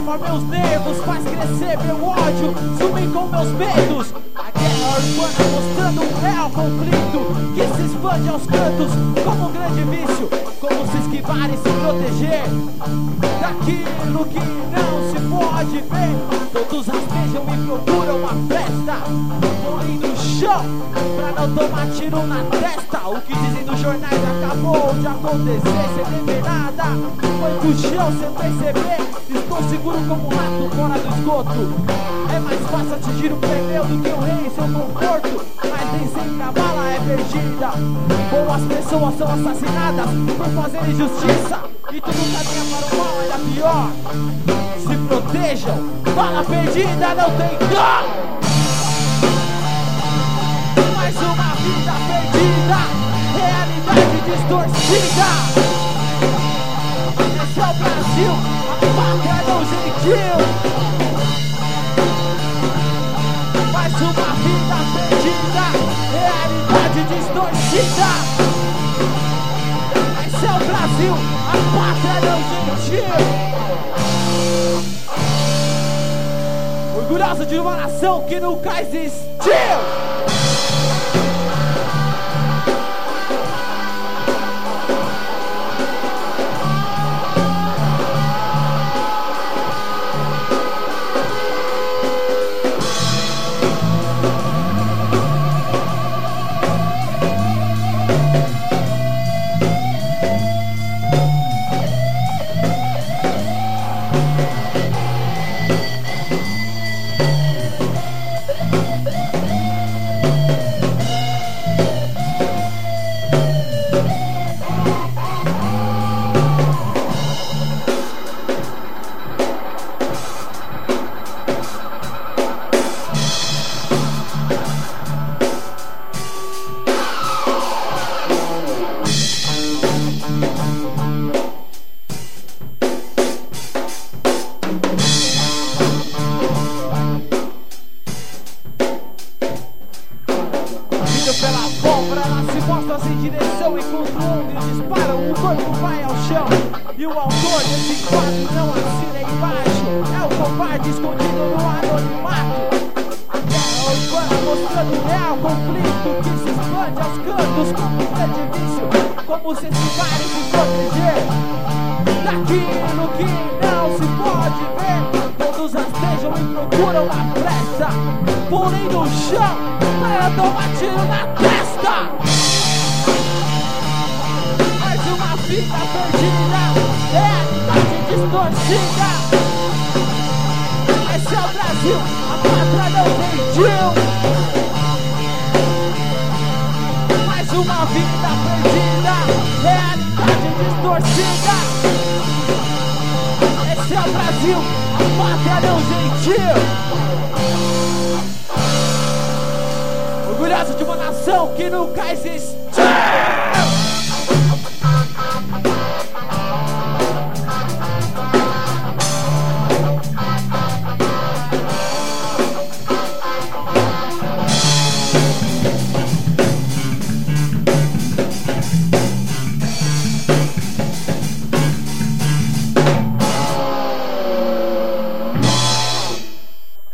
leva meus nervos, faz crescer meu ódio, sumir com meus medos. A guerra urbana mostrando um real conflito que se expande aos cantos como um grande vício. Como se esquivar e se proteger daquilo que não se pode ver. Todos rastejam e procuram uma festa, põe no chão pra não tomar tiro na testa. O que dizem nos jornais acabou de acontecer sem ver nada. Põe no chão sem perceber. Estou seguro como um rato fora do esgoto. É mais fácil atingir o pneu do que o rei em seu conforto. Mas nem sempre a bala é perdida. Boas pessoas são assassinadas por fazer injustiça. E tudo caminha para o mal, ainda pior. Se protejam, bala perdida não tem dó. Mais uma vida perdida, realidade distorcida. Esse é o Brasil, a pátria do gentil. Mais uma vida perdida, realidade distorcida. Esse é o Brasil, a pátria do gentil. Orgulhoso de uma nação que nunca existiu. Pela pólvora, ela se mostra sem direção. Enquanto homens disparam, o corpo vai ao chão. E o autor desse quadro não assina embaixo. É o covarde escondido no anonimato. A guerra urbana mostrando o real conflito que se expande aos cantos como um grande vício. Como se esquivar e se proteger daquilo que não se pode ver. Todos rastejam e procuram a pressa, porém no chão para tomar tiro na testa. Mais uma vida perdida, realidade distorcida. Esse é o Brasil, a pátria não gentil. Mais uma vida perdida, realidade distorcida. Esse é o Brasil, a pátria não gentil. Orgulhoso de uma nação que nunca existiu.